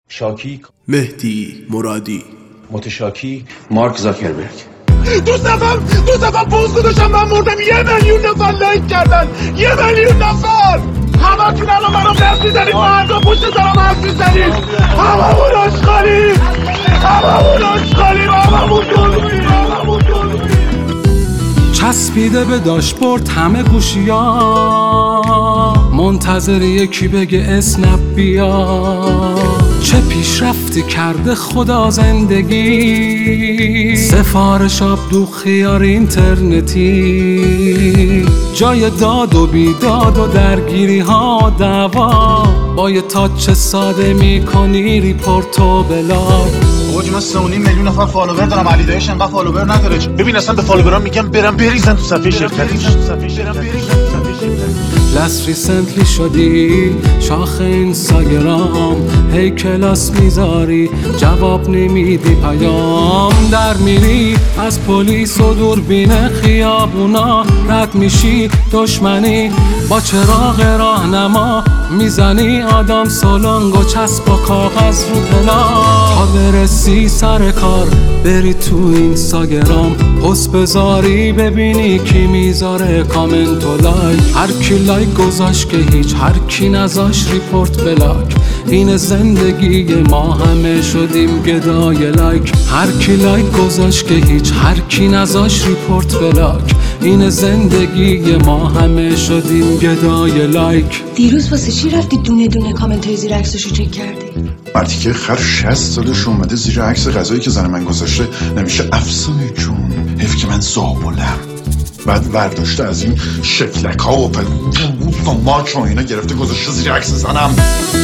شاکی مهدی مرادی، متشاکی مارک زاکربرگ. دو صفم پوست گذاشتم من مردم 1,000,000 نفر لایک کردن 1,000,000 نفر. همه تون الان منو دست میزنید با هر دو پشت سرم حرف میزنید. هممون آشغالیم. چسبیده به داشبورد همه گوشی‌ها، منتظر یکی بگه اسنپ بیا. چه پیشرفتی کرده خدا زندگی، سفارش آب خیار اینترنتی، جای داد و بیداد و درگیری ها دعوا، با یه تاچ ساده میکنی ریپورت و بلاگ. من 3.5 میلیون نفر فالوور دارم، علی دایش انقدر فالوور نداره. ببین اصلا به فالوورام میگم برم بریزن تو صفحه شرکتی. لست ریسنتلی شدی شاخ اینستاگرام، هی کلاس میذاری جواب نمیدی پیام، در میری از پلیس و دوربین خیابونا، رد میشی دشمنی با چراغ راهنما، میزنی آدم سالنگ و چسب و کاغذ رو پلاک، تا برسی سر کار بری تو اینستاگرام، پست بذاری ببینی کی میذاره کامنت و لایک، هر کی لایک گذاشت که هیچ، هر کی نذاش ریپورت بلاک. این زندگی ما همه شدیم گدای لایک، هر کی لایک گذاشت که هیچ، هر کی نذاش ریپورت بلاک. این زندگی ما همه شدیم گدای لایک. دیروز واسه چی رفتی دونه دونه کامنت های زیر عکسشو چک کردی؟ مردی که خر 60 سالش اومده زیر عکس غذایی که زن من گذاشته نمیشه افسانه جون، حیف که من زابلم. بعد ورداشته از این شکلک ها و ماک و اینا گرفته گذاشته زیر عکس زنم.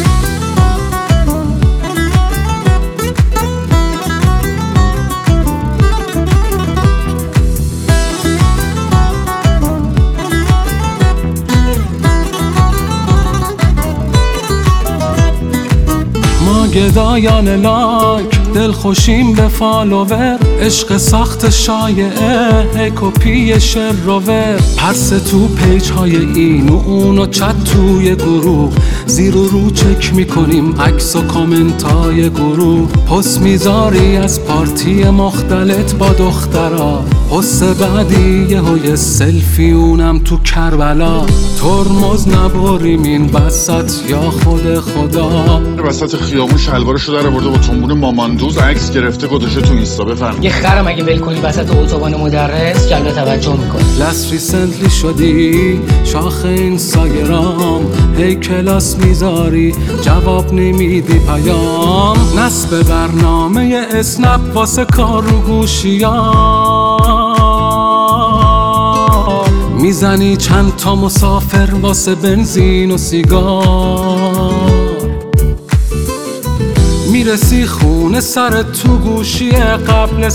گدایان لایک دل خوشیم به فالوور، عشق ساخت شایعه هی کپی شروور، پرس تو پیج های این و اون و چت توی گروه، زیر و رو چک میکنیم عکس و کامنت های گروه، پست میذاری از پارتی مختلط با دخترا، پست بعدی یه سلفی اونم تو کربلا، ترمز نبریم این وسط یا خود خدا. وسط خیابون شلوارشو در آورده با تنبون ماماندوز عکس گرفته گذاشته تو اینستا. بفرمایید یه خرم اگه ول کنی وسط اتوبان مدرس جلب توجه میکنه. لست ریسنتلی شدی شاخ اینستاگرام، هی کلاس میذاری جواب نمیدی پیام، نصب برنامه اسنپ واسه کار رو گوشی‌ها، میزنی چند تا مسافر واسه بنزین و سیگار، میرسی خونه سر تو گوشی قبل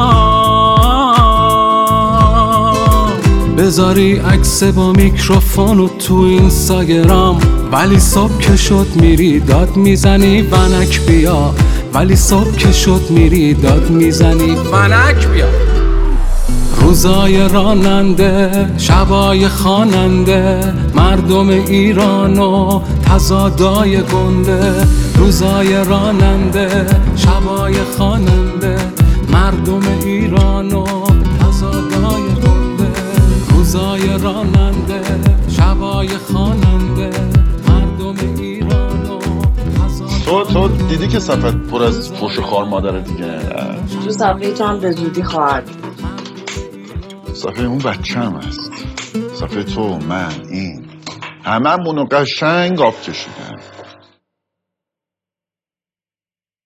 سلام، بذاری عکس با میکروفون و تو اینستاگرام، ولی صبح که شد میری داد میزنی ونک بیا، ولی صبح که شد میری داد میزنی ونک بیا. روزای راننده شبای خواننده، مردم ایران و تضادای گنده، روزای راننده شبای خواننده، مردم ایران و تضادای گنده، روزای راننده شبای خواننده، مردم ایران و تضادای. تو دیدی که صفحه پر از فحش خوار مادره دیگه. تو صفحه تو هم به زودی خواهد. صفحه اون بچه‌م هست، صفحه تو، من، این هممونو قشنگ آب کشیدن.